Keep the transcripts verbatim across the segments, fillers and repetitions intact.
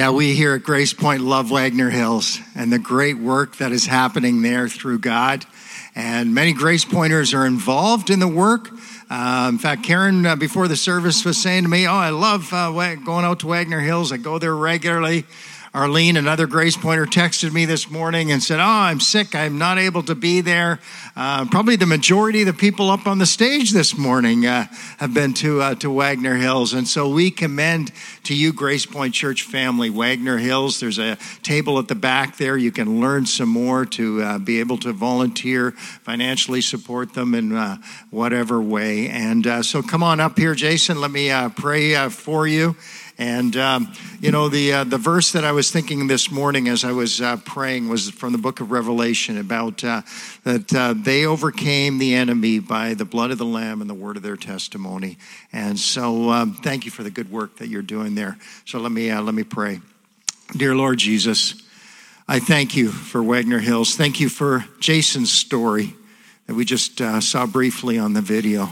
Yeah, we here at Grace Point love Wagner Hills and the great work that is happening there through God. And many Grace Pointers are involved in the work. Uh, in fact, Karen, uh, before the service, was saying to me, oh, I love uh, going out to Wagner Hills. I go there regularly. Arlene, another Grace Pointer, texted me this morning and said, oh, I'm sick. I'm not able to be there. Uh, probably the majority of the people up on the stage this morning uh, have been to uh, to Wagner Hills. And so we commend to you, Grace Point Church family, Wagner Hills. There's a table at the back there. You can learn some more to uh, be able to volunteer, financially support them in uh, whatever way. And uh, so come on up here, Jason. Let me uh, pray uh, for you. And, um, you know, the uh, the verse that I was thinking this morning as I was uh, praying was from the book of Revelation about uh, that uh, they overcame the enemy by the blood of the Lamb and the word of their testimony. And so um, thank you for the good work that you're doing there. So let me uh, let me pray. Dear Lord Jesus, I thank you for Wagner Hills. Thank you for Jason's story that we just uh, saw briefly on the video.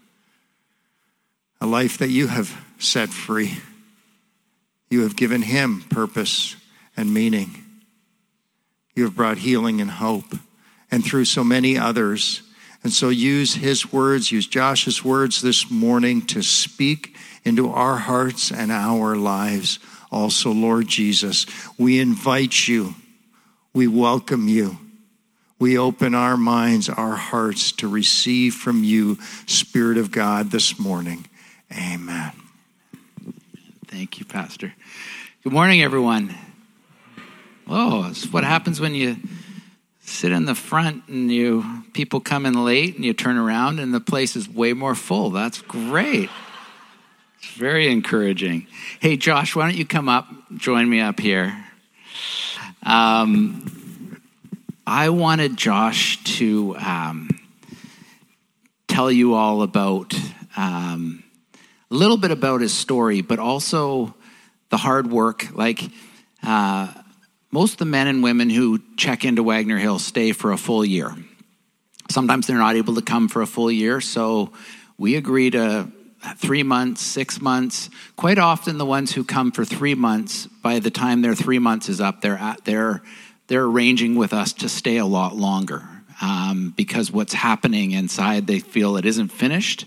A life that you have set free. You have given him purpose and meaning. You have brought healing and hope, and through so many others. And so use his words, use Josh's words this morning to speak into our hearts and our lives. Also, Lord Jesus, we invite you. We welcome you. We open our minds, our hearts to receive from you, Spirit of God, this morning. Amen. Thank you, Pastor. Good morning, everyone. Oh, it's what happens when you sit in the front and you people come in late and you turn around and the place is way more full. That's great. It's very encouraging. Hey, Josh, why don't you come up, join me up here? Um, I wanted Josh to um, tell you all about... Um, a little bit about his story, but also the hard work. Like uh, most of the men and women who check into Wagner Hills stay for a full year. Sometimes they're not able to come for a full year, so we agree to three months, six months. Quite often, the ones who come for three months, by the time their three months is up, they're at, they're they're arranging with us to stay a lot longer um, because what's happening inside, they feel it isn't finished.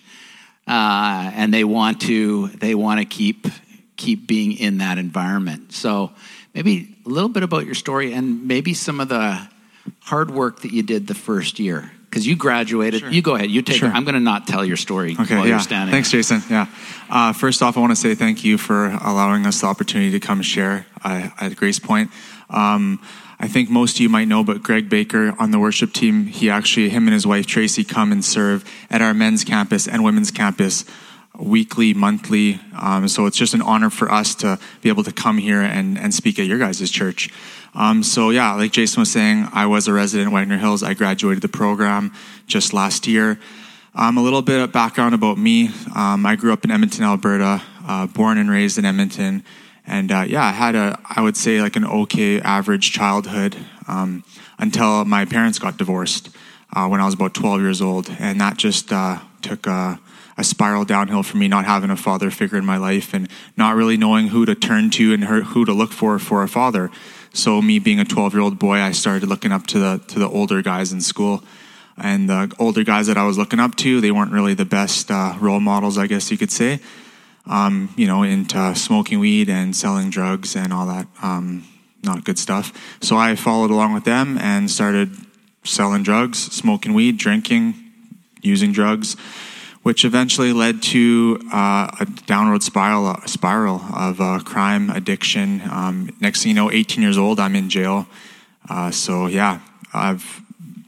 Uh, and they want to they want to keep keep being in that environment. So maybe a little bit about your story and maybe some of the hard work that you did the first year. Because you graduated. Sure. You go ahead. You take sure. it. I'm going to not tell your story okay, while yeah. you're standing. Thanks, Jason. Yeah. Uh, first off, I want to say thank you for allowing us the opportunity to come share uh, at Grace Point. Um, I think most of you might know, but Greg Baker on the worship team, he actually, him and his wife Tracy come and serve at our men's campus and women's campus weekly, monthly. Um, so it's just an honor for us to be able to come here and, and speak at your guys' church. Um, so yeah, like Jason was saying, I was a resident at Wagner Hills. I graduated the program just last year. Um, a little bit of background about me. Um, I grew up in Edmonton, Alberta, uh, born and raised in Edmonton. And uh, yeah, I had a, I would say like an okay average childhood um, until my parents got divorced uh, when I was about twelve years old. And that just uh, took a, a spiral downhill for me, not having a father figure in my life and not really knowing who to turn to and who to look for for a father. So me being a twelve-year-old boy, I started looking up to the to the older guys in school. And the older guys that I was looking up to, they weren't really the best uh, role models, I guess you could say. Um, you know, into smoking weed and selling drugs and all that, um, not good stuff. So I followed along with them and started selling drugs, smoking weed, drinking, using drugs, which eventually led to uh, a downward spiral, a spiral of uh, crime, addiction. Um, next thing you know, eighteen years old, I'm in jail. Uh, so yeah, I've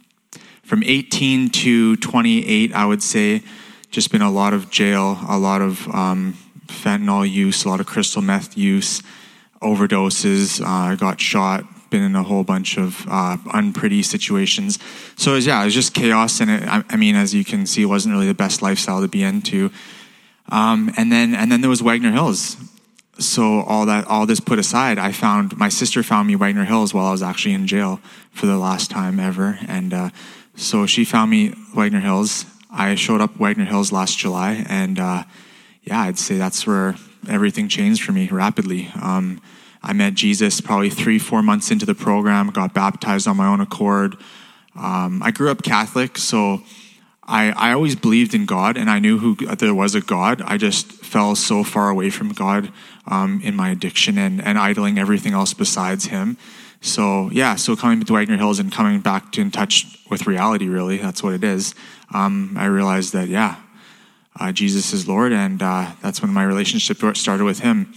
from eighteen to twenty-eight, I would say, just been a lot of jail, a lot of um, fentanyl use, a lot of crystal meth use, overdoses. Uh, I got shot, been in a whole bunch of uh, unpretty situations. So it was, yeah, it was just chaos. And it, I, I mean, as you can see, it wasn't really the best lifestyle to be into. Um, and then and then there was Wagner Hills. So all that, all this put aside, I found, my sister found me Wagner Hills while I was actually in jail for the last time ever. And uh, so she found me Wagner Hills. I showed up Wagner Hills last July, and uh, yeah, I'd say that's where everything changed for me rapidly. Um, I met Jesus probably three, four months into the program, got baptized on my own accord. Um, I grew up Catholic, so I, I always believed in God, and I knew who there was a God. I just fell so far away from God um, in my addiction and, and idling everything else besides him. So yeah, so coming to Wagner Hills and coming back to in touch with reality, really, that's what it is. Um, I realized that, yeah, uh, Jesus is Lord, and uh, that's when my relationship started with him.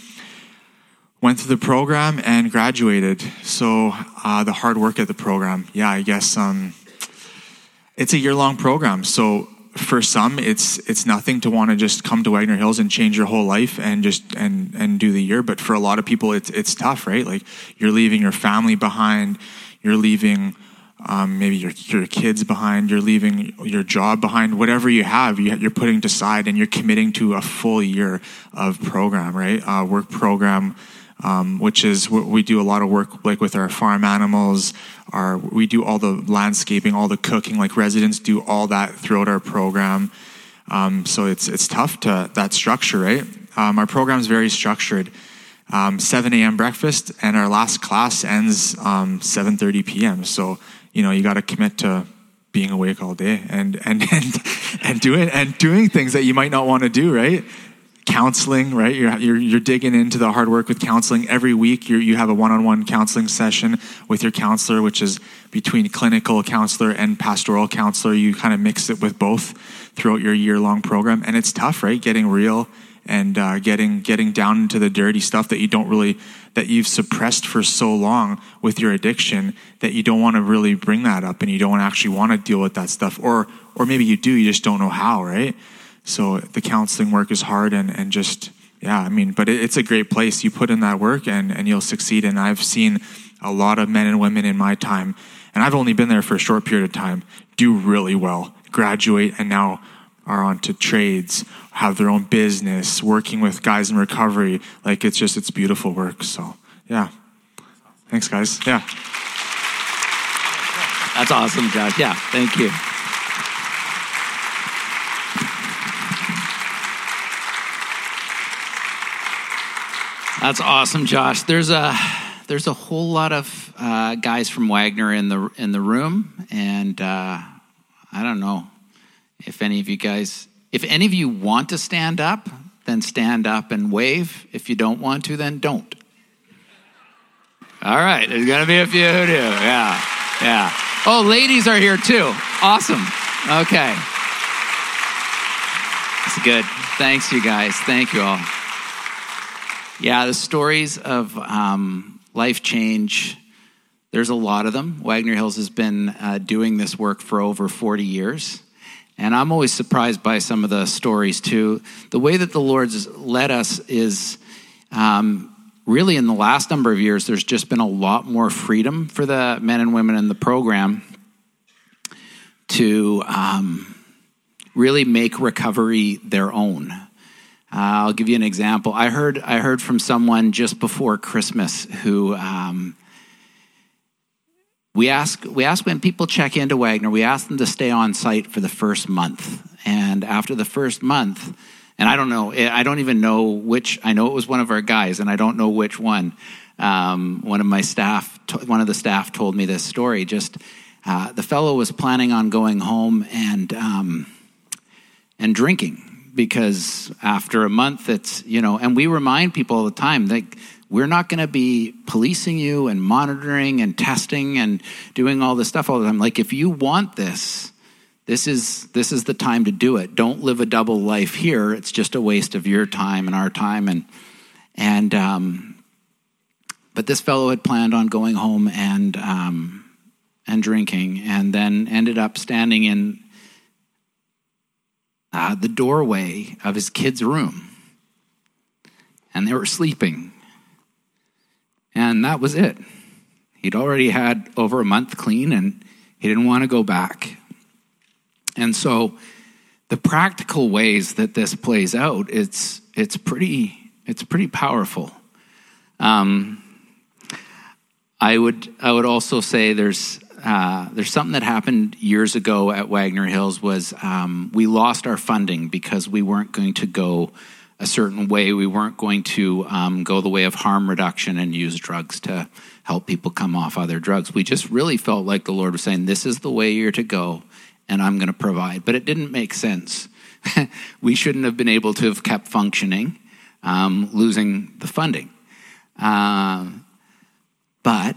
Went through the program and graduated. So uh, the hard work at the program, yeah, I guess um, it's a year-long program. So for some, it's it's nothing to want to just come to Wagner Hills and change your whole life and just and and do the year. But for a lot of people, it's it's tough, right? Like you're leaving your family behind, you're leaving um, maybe your your kids behind, you're leaving your job behind, whatever you have, you, you're putting to side, and you're committing to a full year of program, right? Uh, work program. Um, which is we do a lot of work like with our farm animals. Our we do all the landscaping, all the cooking. Like residents do all that throughout our program. Um, so it's it's tough to that structure, right? Um, our program is very structured. Um, seven a.m. breakfast, and our last class ends um, seven thirty p.m. So you know you got to commit to being awake all day and and and and doing and doing things that you might not want to do, right? Counseling, right? You're, you're you're digging into the hard work with counseling every week. You you have a one-on-one counseling session with your counselor, which is between clinical counselor and pastoral counselor. You kind of mix it with both throughout your year-long program, and it's tough, right? Getting real and uh, getting getting down into the dirty stuff that you don't really that you've suppressed for so long with your addiction that you don't want to really bring that up, and you don't actually want to deal with that stuff, or or maybe you do, you just don't know how, right? So the counseling work is hard and, and just, yeah, I mean, but it, it's a great place. You put in that work and, and you'll succeed. And I've seen a lot of men and women in my time, and I've only been there for a short period of time, do really well, graduate, and now are on to trades, have their own business, working with guys in recovery. Like it's just, it's beautiful work. So yeah. Thanks, guys. Yeah. That's awesome, Josh. Yeah, thank you. That's awesome, Josh. There's a there's a whole lot of uh, guys from Wagner in the in the room, and uh, I don't know if any of you guys, if any of you want to stand up, then stand up and wave. If you don't want to, then don't. All right, there's gonna be a few who do. Yeah, yeah. Oh, ladies are here too. Awesome. Okay, that's good. Thanks, you guys. Thank you all. Yeah, the stories of um, life change, there's a lot of them. Wagner Hills has been uh, doing this work for over forty years. And I'm always surprised by some of the stories too. The way that the Lord's led us is um, really in the last number of years, there's just been a lot more freedom for the men and women in the program to um, really make recovery their own. Uh, I'll give you an example. I heard I heard from someone just before Christmas who um, we ask we ask when people check into Wagner, we ask them to stay on site for the first month. And after the first month, and I don't know, I don't even know which. I know it was one of our guys, and I don't know which one. Um, one of my staff, one of the staff, told me this story. Just uh, the fellow was planning on going home and um, and drinking. Because after a month, it's, you know, and we remind people all the time that we're not going to be policing you and monitoring and testing and doing all this stuff all the time. Like, if you want this, this is this is the time to do it. Don't live a double life here. It's just a waste of your time and our time. And and um, but this fellow had planned on going home and um, and drinking, and then ended up standing in Uh, the doorway of his kid's room, and they were sleeping, and that was it. He'd already had over a month clean, and he didn't want to go back. And so the practical ways that this plays out, it's it's pretty it's pretty powerful. Um, I would I would also say there's Uh, there's something that happened years ago at Wagner Hills was um, we lost our funding because we weren't going to go a certain way. We weren't going to um, go the way of harm reduction and use drugs to help people come off other drugs. We just really felt like the Lord was saying, this is the way you're to go, and I'm going to provide. But it didn't make sense. We shouldn't have been able to have kept functioning, um, losing the funding. Uh, but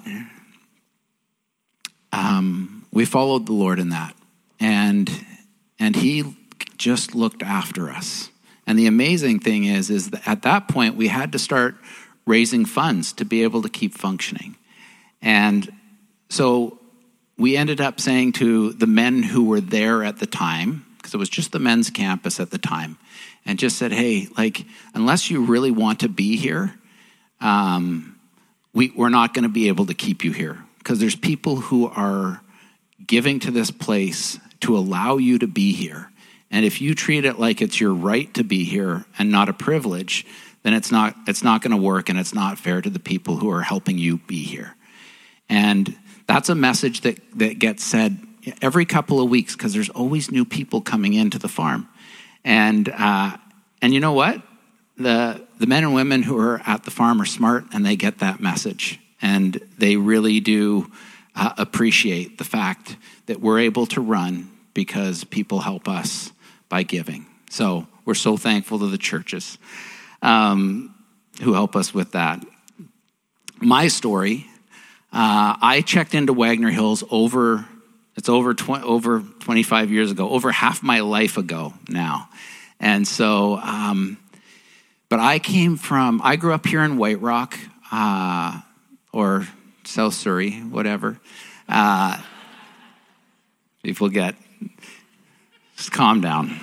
um, we followed the Lord in that. And and he just looked after us. And the amazing thing is, is that at that point, we had to start raising funds to be able to keep functioning. And so we ended up saying to the men who were there at the time, because it was just the men's campus at the time, and just said, hey, like, unless you really want to be here, um, we, we're not going to be able to keep you here. Because there's people who are giving to this place to allow you to be here. And if you treat it like it's your right to be here and not a privilege, then it's not it's not going to work, and it's not fair to the people who are helping you be here. And that's a message that, that gets said every couple of weeks, because there's always new people coming into the farm. And uh, and you know what? The the men and women who are at the farm are smart, and they get that message. And they really do uh, appreciate the fact that we're able to run because people help us by giving. So we're so thankful to the churches um, who help us with that. My story, uh, I checked into Wagner Hills over, it's over, tw- over twenty-five years ago, over half my life ago now. And so, um, but I came from, I grew up here in White Rock, uh, or South Surrey, whatever. Uh, people get, just calm down.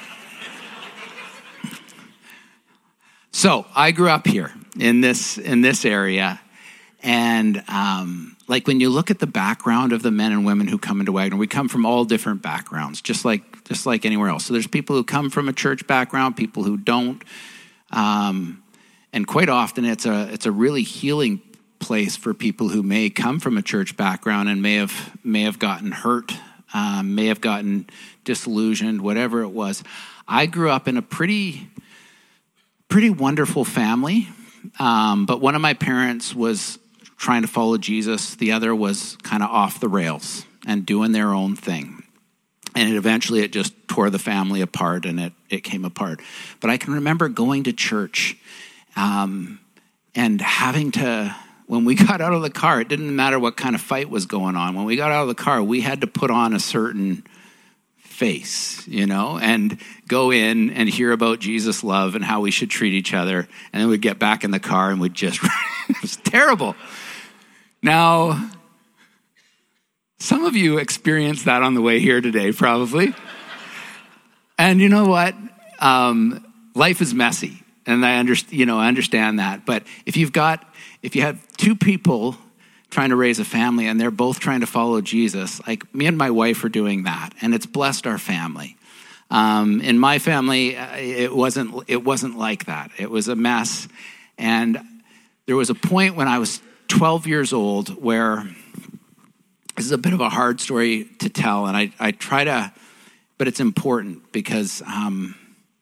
So I grew up here in this in this area, and um, like when you look at the background of the men and women who come into Wagner, we come from all different backgrounds, just like just like anywhere else. So there's people who come from a church background, people who don't, um, and quite often it's a it's a really healing place for people who may come from a church background and may have may have gotten hurt, um, may have gotten disillusioned, whatever it was. I grew up in a pretty pretty wonderful family, um, but one of my parents was trying to follow Jesus. The other was kind of off the rails and doing their own thing. And it eventually it just tore the family apart, and it, it came apart. But I can remember going to church um, and having to, when we got out of the car, it didn't matter what kind of fight was going on. When we got out of the car, we had to put on a certain face, you know, and go in and hear about Jesus' love and how we should treat each other. And then we'd get back in the car and we'd just, it was terrible. Now, some of you experienced that on the way here today, probably. And you know what? Um, life is messy. And I understand, you know, I understand that. But if you've got, if you have two people trying to raise a family and they're both trying to follow Jesus, like me and my wife are doing that, and it's blessed our family. Um, in my family, it wasn't, it wasn't like that. It was a mess. And there was a point when I was twelve years old where, this is a bit of a hard story to tell, and I, I try to, but it's important because um,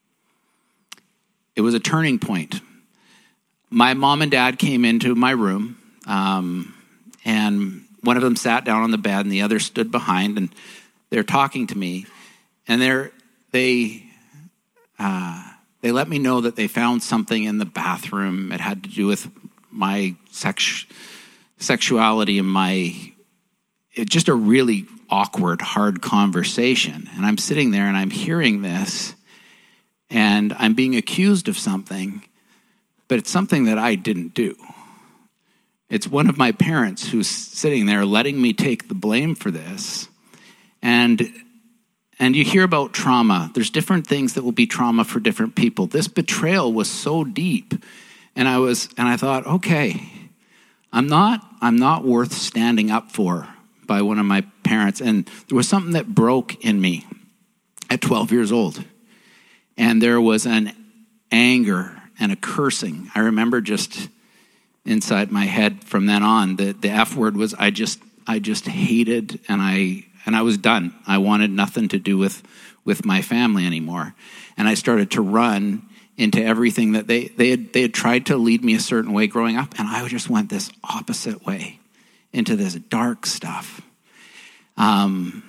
it was a turning point. My mom and dad came into my room, um, and one of them sat down on the bed, and the other stood behind, and they're talking to me, and they're, they uh, they let me know that they found something in the bathroom. It had to do with my sex, sexuality and my, it, just a really awkward, hard conversation. And I'm sitting there, and I'm hearing this, and I'm being accused of something, but it's something that I didn't do. It's one of my parents who's sitting there letting me take the blame for this. And and you hear about trauma. There's different things that will be trauma for different people. This betrayal was so deep. And I was and I thought, okay, I'm not I'm not worth standing up for by one of my parents. And there was something that broke in me at twelve years old. And there was an anger and a cursing. I remember just inside my head from then on, the, the F word was, I just, I just hated, and I, and I was done. I wanted nothing to do with, with my family anymore. And I started to run into everything that they they had they had tried to lead me a certain way growing up, and I just went this opposite way into this dark stuff. Um,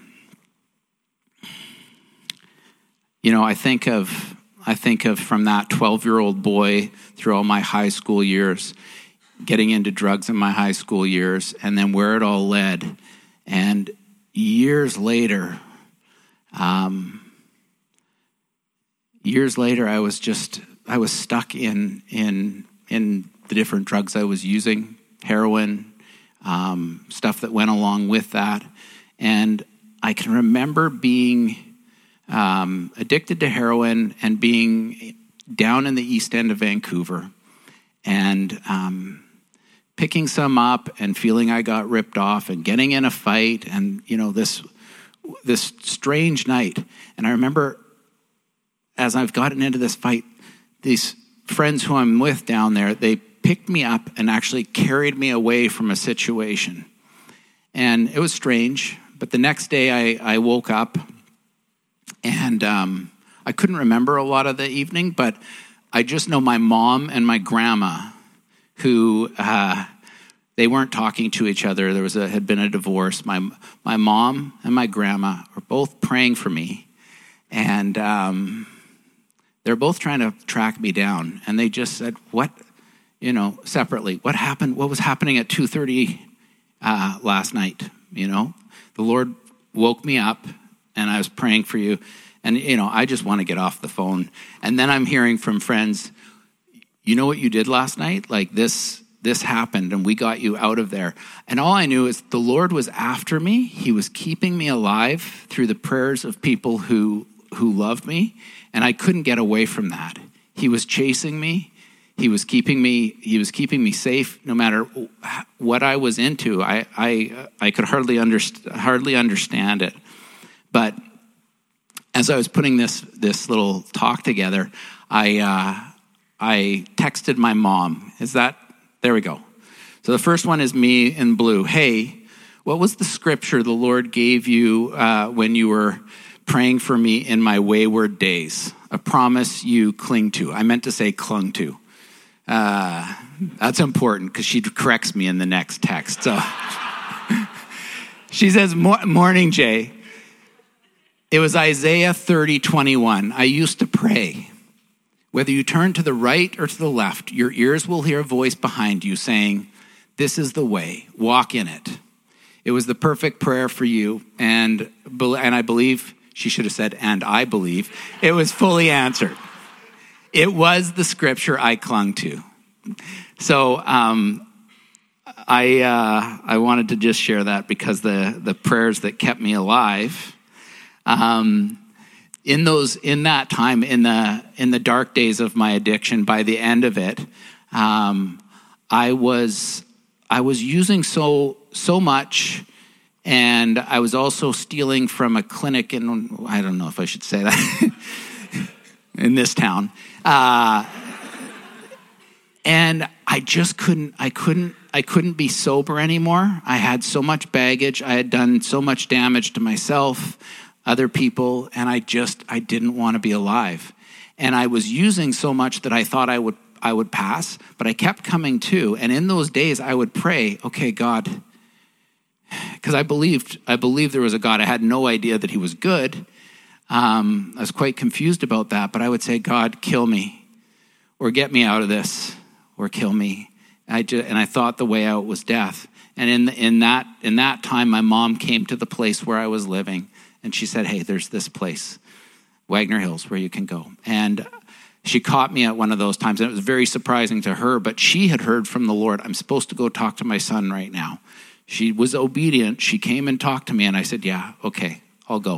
you know, I think of I think of from that twelve-year-old boy through all my high school years, getting into drugs in my high school years, and then where it all led. And years later, um, years later, I was just I was stuck in in in the different drugs I was using, heroin, um, stuff that went along with that, and I can remember being um, addicted to heroin and being down in the East End of Vancouver, and um, picking some up and feeling I got ripped off and getting in a fight, and you know this this strange night. And I remember as I've gotten into this fight, these friends who I'm with down there, they picked me up and actually carried me away from a situation. And it was strange, but the next day I, I woke up and um, I couldn't remember a lot of the evening, but I just know my mom and my grandma, who uh, they weren't talking to each other. There was a, had been a divorce. My my mom and my grandma were both praying for me, and um, they're both trying to track me down. And they just said, "What, you know, separately? What happened? What was happening at two thirty uh, last night? You know, the Lord woke me up, and I was praying for you." And, you know, I just want to get off the phone. And then I'm hearing from friends, you know what you did last night? Like this, this happened and we got you out of there. And all I knew is the Lord was after me. He was keeping me alive through the prayers of people who, who loved me. And I couldn't get away from that. He was chasing me. He was keeping me, he was keeping me safe no matter what I was into. I, I, I could hardly underst- hardly understand it. But as I was putting this this little talk together, I uh, I texted my mom. Is that, there we go. So the first one is me in blue. Hey, what was the scripture the Lord gave you uh, when you were praying for me in my wayward days? A promise you cling to. I meant to say clung to. Uh, that's important because she corrects me in the next text. So she says, morning, Jay. It was Isaiah thirty twenty-one. I used to pray. Whether you turn to the right or to the left, your ears will hear a voice behind you saying, this is the way, walk in it. It was the perfect prayer for you. And, and I believe, she should have said, and I believe, it was fully answered. It was the scripture I clung to. So um, I uh, I wanted to just share that because the, the prayers that kept me alive, Um, in those, in that time, in the in the dark days of my addiction, by the end of it, um, I was I was using so so much, and I was also stealing from a clinic in, I don't know if I should say that in this town, uh, and I just couldn't I couldn't I couldn't be sober anymore. I had so much baggage. I had done so much damage to myself, other people, and I just, I didn't want to be alive. And I was using so much that I thought I would I would pass, but I kept coming to. And in those days, I would pray, okay, God, because I believed, I believed there was a God. I had no idea that he was good. Um, I was quite confused about that, but I would say, God, kill me, or get me out of this, or kill me. And I just, and I thought the way out was death. And in in that in that time, my mom came to the place where I was living. And she said, hey, there's this place, Wagner Hills, where you can go. And she caught me at one of those times. And it was very surprising to her, but she had heard from the Lord, I'm supposed to go talk to my son right now. She was obedient. She came and talked to me. And I said, yeah, okay, I'll go.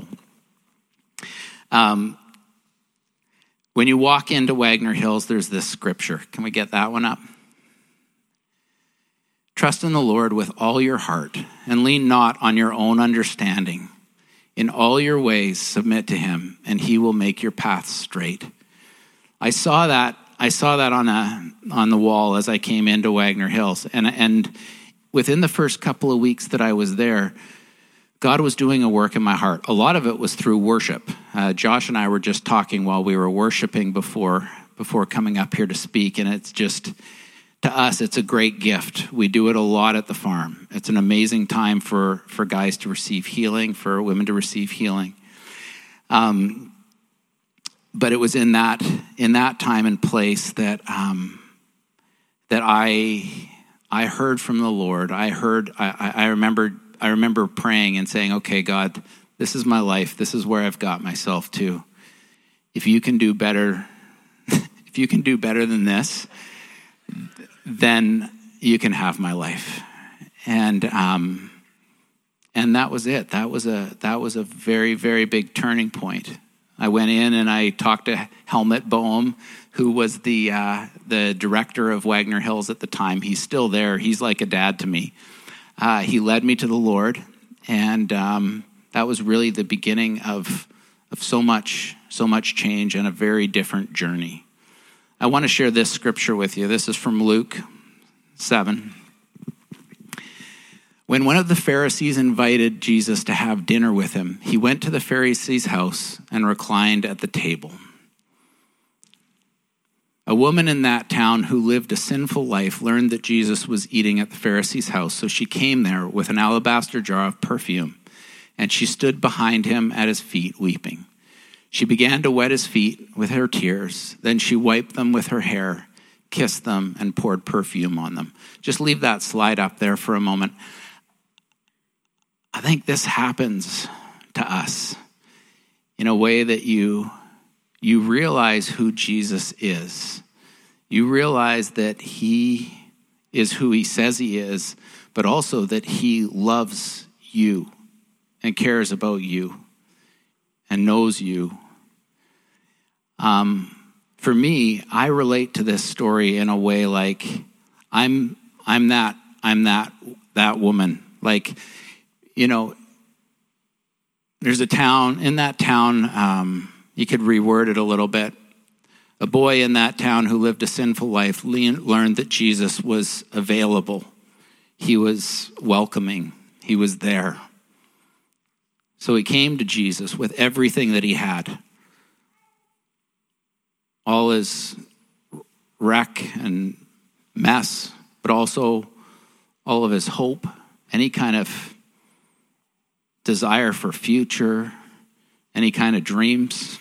Um, when you walk into Wagner Hills, there's this scripture. Can we get that one up? Trust in the Lord with all your heart and lean not on your own understanding. In all your ways, submit to him, and he will make your paths straight. I saw that. I saw that on a on the wall as I came into Wagner Hills, and and within the first couple of weeks that I was there, God was doing a work in my heart. A lot of it was through worship. Uh, Josh and I were just talking while we were worshiping before before coming up here to speak, and it's just, to us, it's a great gift. We do it a lot at the farm. It's an amazing time for, for guys to receive healing, for women to receive healing. Um, but it was in that in that time and place that um, that I I heard from the Lord. I heard. I, I remember. I remember praying and saying, "Okay, God, this is my life. This is where I've got myself to. If you can do better, if you can do better than this, then you can have my life." And um, and that was it. That was a that was a very, very big turning point. I went in and I talked to Helmut Boehm, who was the uh, the director of Wagner Hills at the time. He's still there. He's like a dad to me. Uh, he led me to the Lord, and um, that was really the beginning of of so much so much change and a very different journey. I want to share this scripture with you. This is from Luke seven. When one of the Pharisees invited Jesus to have dinner with him, he went to the Pharisee's house and reclined at the table. A woman in that town who lived a sinful life learned that Jesus was eating at the Pharisee's house, so she came there with an alabaster jar of perfume, and she stood behind him at his feet, weeping. She began to wet his feet with her tears. Then she wiped them with her hair, kissed them, and poured perfume on them. Just leave that slide up there for a moment. I think this happens to us in a way that you you realize who Jesus is. You realize that he is who he says he is, but also that he loves you and cares about you and knows you. Um, for me, I relate to this story in a way like I'm I'm that I'm that that woman. Like, you know, there's a town, in that town, um, you could reword it a little bit. A boy in that town who lived a sinful life learned that Jesus was available. He was welcoming. He was there. So he came to Jesus with everything that he had. All his wreck and mess, but also all of his hope, any kind of desire for future, any kind of dreams,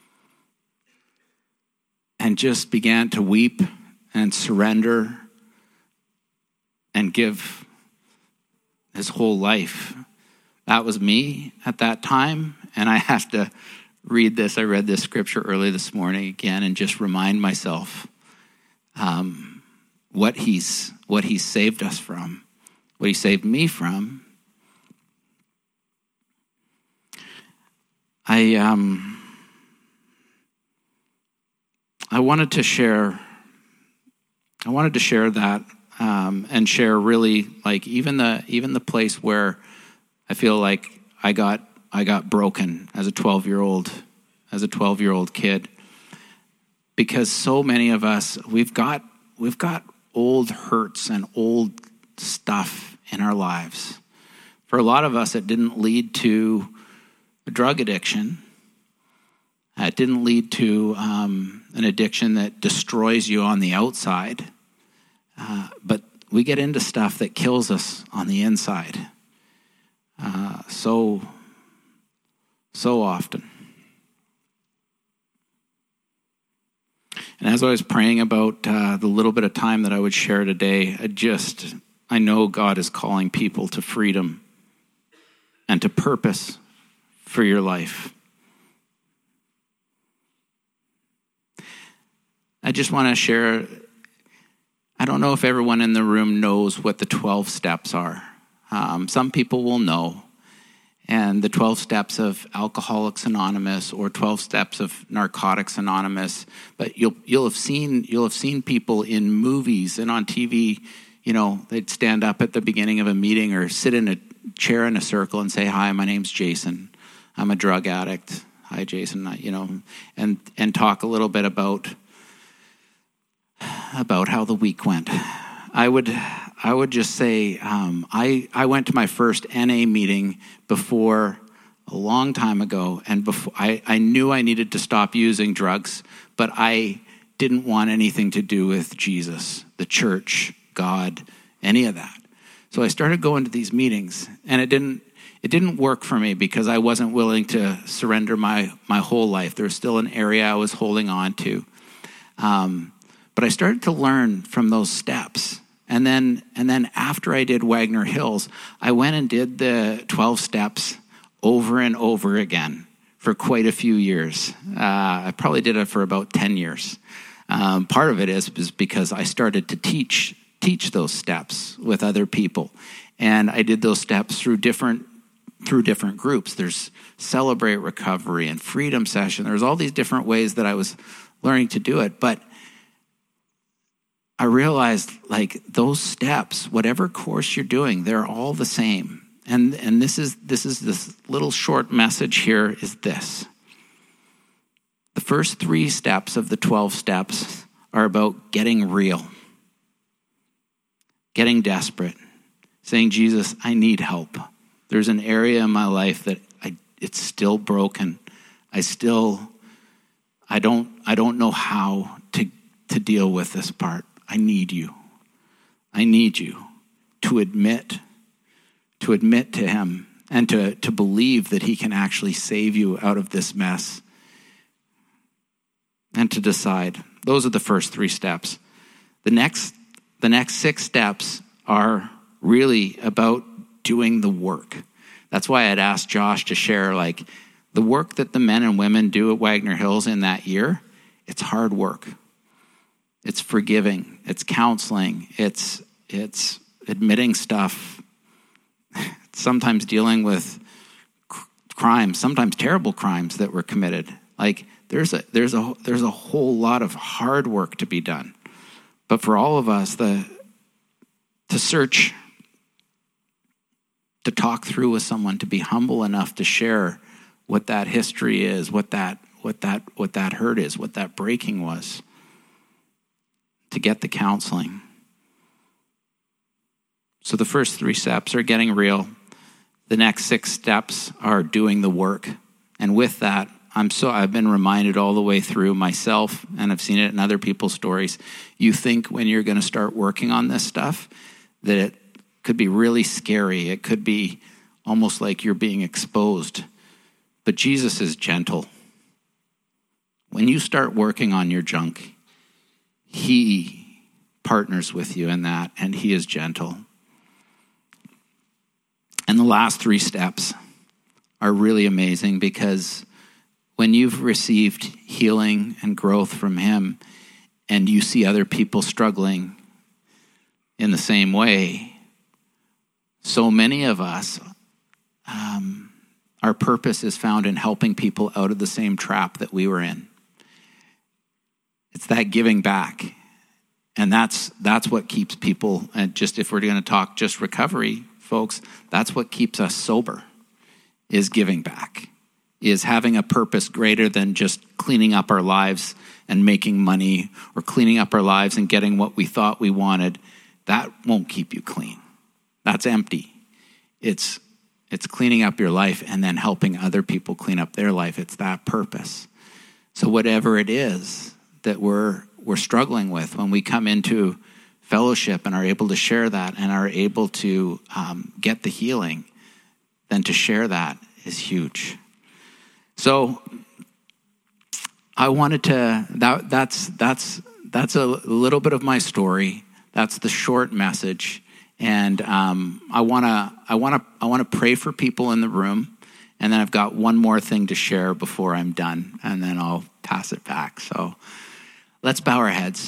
and just began to weep and surrender and give his whole life. That was me at that time, and I have to read this. I read this scripture early this morning again and just remind myself um, what he's what he saved us from, what he saved me from. I um I wanted to share I wanted to share that um, and share really like even the even the place where I feel like I got I got broken as a twelve-year-old as a twelve-year-old kid, because so many of us we've got we've got old hurts and old stuff in our lives. For a lot of us, it didn't lead to a drug addiction. It didn't lead to um, an addiction that destroys you on the outside. Uh, but we get into stuff that kills us on the inside. Uh, so, so often. And as I was praying about uh, the little bit of time that I would share today, I just, I know God is calling people to freedom and to purpose for your life. I just want to share, I don't know if everyone in the room knows what the twelve steps are. Um, some people will know. And the twelve steps of Alcoholics Anonymous or twelve steps of Narcotics Anonymous. But you'll you'll have seen you'll have seen people in movies and on T V, you know, they'd stand up at the beginning of a meeting or sit in a chair in a circle and say, "Hi, my name's Jason. I'm a drug addict. Hi, Jason." You know, and and talk a little bit about about how the week went. I would I would just say um, I I went to my first N A meeting before a long time ago, and before I, I knew I needed to stop using drugs, but I didn't want anything to do with Jesus, the church, God, any of that. So I started going to these meetings, and it didn't it didn't work for me because I wasn't willing to surrender my my whole life. There was still an area I was holding on to. Um, but I started to learn from those steps. And then and then after I did Wagner Hills, I went and did the twelve steps over and over again for quite a few years. Uh, I probably did it for about ten years. Um, part of it is, is because I started to teach teach those steps with other people. And I did those steps through different through different groups. There's Celebrate Recovery and Freedom Session. There's all these different ways that I was learning to do it. But I realized, like, those steps, whatever course you're doing, they're all the same. And and this is this is this little short message here is this. The first three steps of the twelve steps are about getting real, getting desperate, saying, Jesus, I need help. There's an area in my life that I it's still broken. I still I don't I don't know how to to deal with this part. I need you. I need you to admit, to admit to him and to, to believe that he can actually save you out of this mess and to decide. Those are the first three steps. The next, the next six steps are really about doing the work. That's why I'd asked Josh to share, like, the work that the men and women do at Wagner Hills in that year. It's hard work. It's forgiving. It's counseling. It's it's admitting stuff. It's sometimes dealing with crimes, sometimes terrible crimes that were committed. Like there's a there's a there's a whole lot of hard work to be done. But for all of us, the to search, to talk through with someone, to be humble enough to share what that history is, what that what that what that hurt is, what that breaking was. To get the counseling. So the first three steps are getting real. The next six steps are doing the work. And with that, I'm so I've been reminded all the way through myself, and I've seen it in other people's stories. You think when you're going to start working on this stuff that it could be really scary. It could be almost like you're being exposed. But Jesus is gentle. When you start working on your junk, he partners with you in that, and he is gentle. And the last three steps are really amazing because when you've received healing and growth from him and you see other people struggling in the same way, so many of us, um, our purpose is found in helping people out of the same trap that we were in. It's that giving back. And that's that's what keeps people, and just if we're going to talk just recovery, folks, that's what keeps us sober, is giving back, is having a purpose greater than just cleaning up our lives and making money or cleaning up our lives and getting what we thought we wanted. That won't keep you clean. That's empty. It's it's cleaning up your life and then helping other people clean up their life. It's that purpose. So whatever it is that we're we're struggling with, when we come into fellowship and are able to share that and are able to um, get the healing, then to share that is huge. So I wanted to, that, that's that's that's a little bit of my story. That's the short message. And um, I wanna I wanna I wanna pray for people in the room, and then I've got one more thing to share before I'm done, and then I'll pass it back. So let's bow our heads.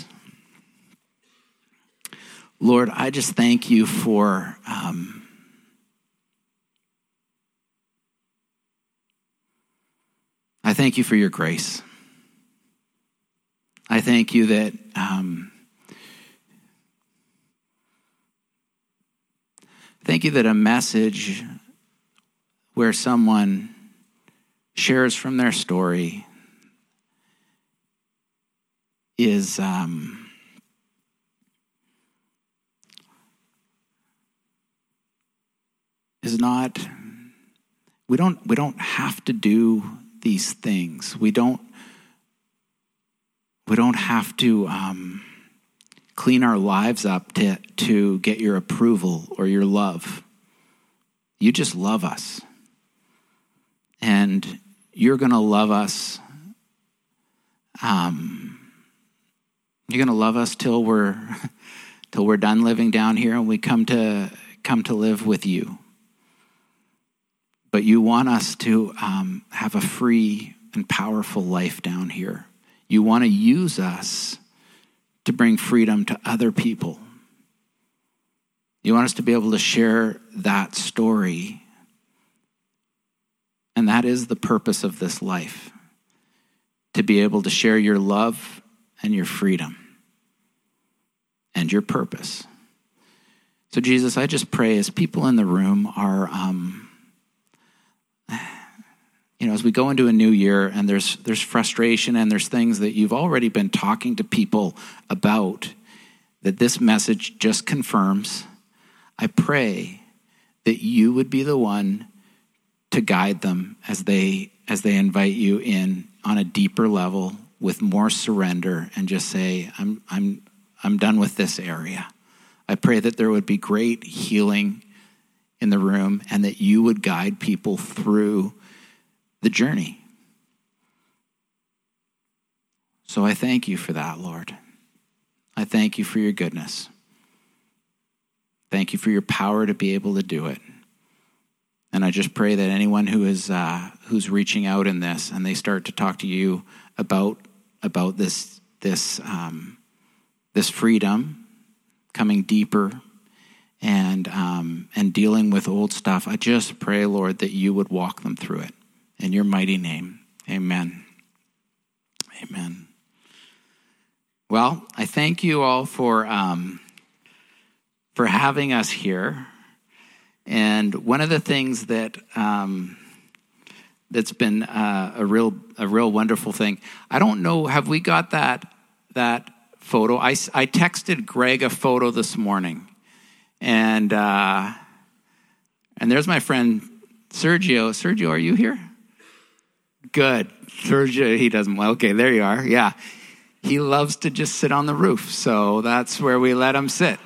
Lord, I just thank you for um, I thank you for your grace. I thank you that um, thank you that a message where someone shares from their story is um, is not. We don't. We don't have to do these things. We don't. we don't have to um, clean our lives up to, to get your approval or your love. You just love us. And you're going to love us. Um, you're going to love us till we're till we're done living down here and we come to come to live with you. But you want us to um, have a free and powerful life down here. You want to use us to bring freedom to other people. You want us to be able to share that story. And that is the purpose of this life, to be able to share your love and your freedom and your purpose. So Jesus, I just pray as people in the room are, um, you know, as we go into a new year and there's there's frustration and there's things that you've already been talking to people about, that this message just confirms. I pray that you would be the one to guide them as they as they invite you in on a deeper level with more surrender and just say, I'm I'm I'm done with this area. I pray that there would be great healing in the room and that you would guide people through the journey. So I thank you for that, Lord. I thank you for your goodness. Thank you for your power to be able to do it. And I just pray that anyone who is uh, who's reaching out in this and they start to talk to you about about this this um, this freedom, coming deeper, and um, and dealing with old stuff, I just pray, Lord, that you would walk them through it. In your mighty name, amen. Amen. Well, I thank you all for um, for having us here. And one of the things that um, that's been uh, a real a real wonderful thing. I don't know. Have we got that that photo? I, I texted Greg a photo this morning, and uh, and there's my friend Sergio. Sergio, are you here? Good. Sergio, he doesn't. Okay, there you are. Yeah, he loves to just sit on the roof, so that's where we let him sit.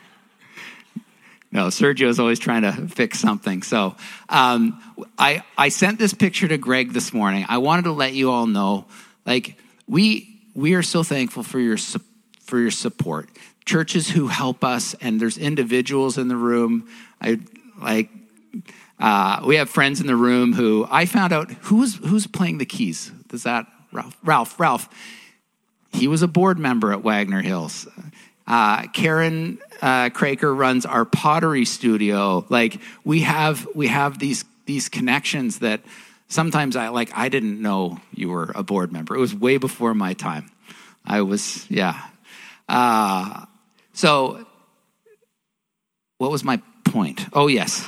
No, Sergio is always trying to fix something. So um, I I sent this picture to Greg this morning. I wanted to let you all know, like we we are so thankful for your for your support. Churches who help us, and there's individuals in the room. I like uh, we have friends in the room who I found out who's who's playing the keys. Does that Ralph? Ralph? Ralph. He was a board member at Wagner Hills. Uh, Karen uh, Kraker runs our pottery studio. Like we have, we have these these connections that sometimes I like. I didn't know you were a board member. It was way before my time. I was, yeah. Uh, so, what was my point? Oh yes,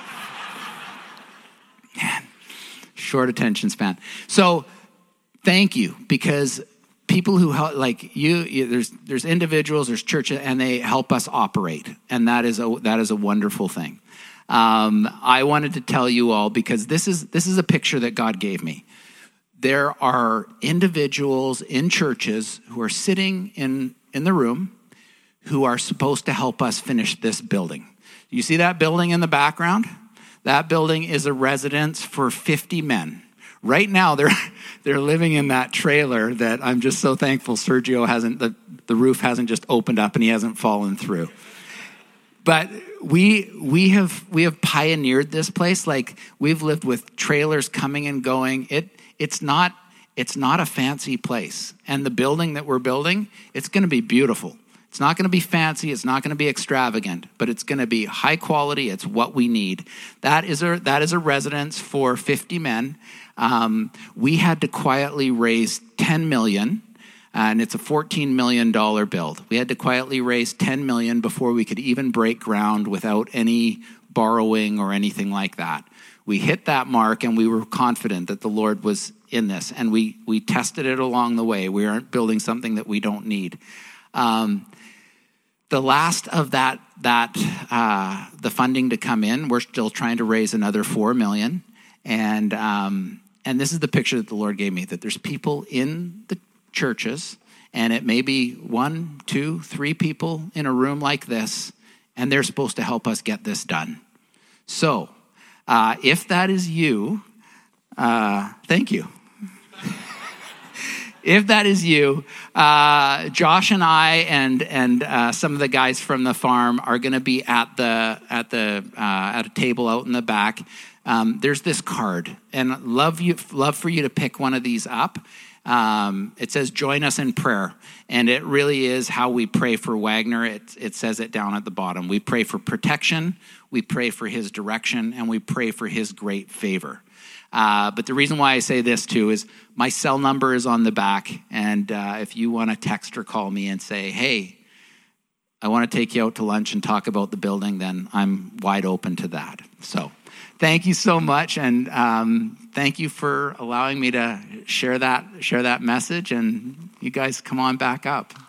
man, short attention span. So, thank you because. People who help, like you, you, there's there's individuals, there's churches, and they help us operate, and that is a that is a wonderful thing. Um, I wanted to tell you all because this is this is a picture that God gave me. There are individuals in churches who are sitting in in the room who are supposed to help us finish this building. You see that building in the background? That building is a residence for fifty men. Right now, they're they're living in that trailer that I'm just so thankful Sergio hasn't, the, the roof hasn't just opened up and he hasn't fallen through. But we we have we have pioneered this place. Like we've lived with trailers coming and going. It it's not it's not a fancy place. And the building that we're building, it's going to be beautiful. It's not going to be fancy. It's not going to be extravagant, but it's going to be high quality. It's what we need. That is a that is a residence for fifty men. Um, we had to quietly raise ten million dollars, and it's a fourteen million dollars build. We had to quietly raise ten million dollars before we could even break ground without any borrowing or anything like that. We hit that mark, and we were confident that the Lord was in this, and we we tested it along the way. We aren't building something that we don't need. Um, the last of that that uh, the funding to come in, we're still trying to raise another four million dollars, and um, And this is the picture that the Lord gave me, that there's people in the churches And it may be one, two, three people in a room like this, and they're supposed to help us get this done. So uh, if that is you, uh, thank you. If that is you, uh, Josh and I and and uh, some of the guys from the farm are going to be at the at the uh, at a table out in the back. Um, there's this card, and love you love for you to pick one of these up. Um, it says "Join us in prayer," and it really is how we pray for Wagner. It it says it down at the bottom. We pray for protection, we pray for his direction, and we pray for his great favor. Uh, but the reason why I say this too is my cell number is on the back. And uh, if you want to text or call me and say, hey, I want to take you out to lunch and talk about the building, then I'm wide open to that. So thank you so much. And um, thank you for allowing me to share that, share that message. And you guys come on back up.